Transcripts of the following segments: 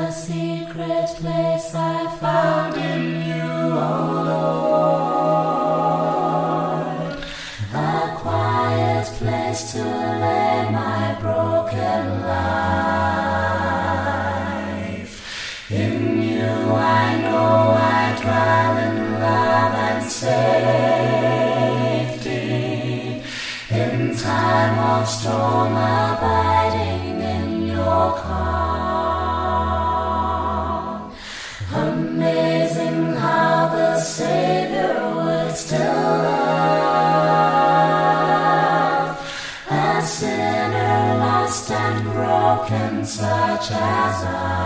secret place I found in you, O Lord. A quiet place to lay my broken life. In you I know I dwell in love and safety. In time of storm abiding in your calm. Amazing how the Savior would still love a sinner lost and broken such as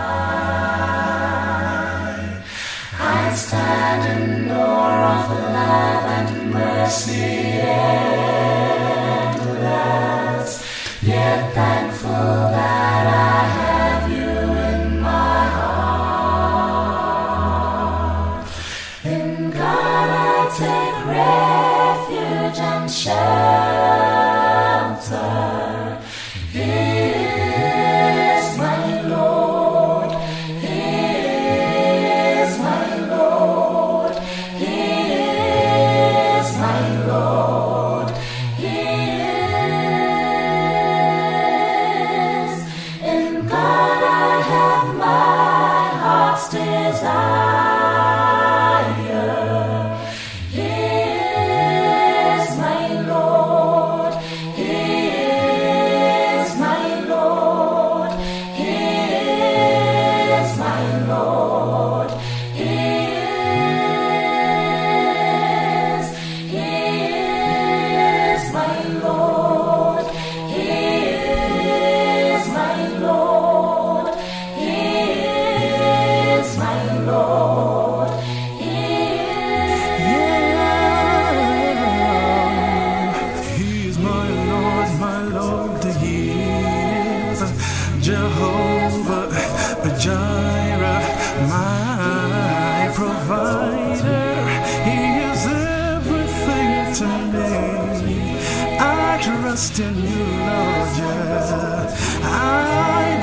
I stand in awe of love and mercy endless, yet thankful that I have you in my heart. In God I take refuge and shelter. He is my Lord. He is my Lord. He is my Lord. He is. In God I have my heart's desire. He is my Lord. He is my Lord. He is my Lord. He is. He is my Lord. He is my Lord. He is my Lord. He He's my Lord, He is Jehovah Jireh, my provider. He is everything to me. I trust in you, Lord, yeah. I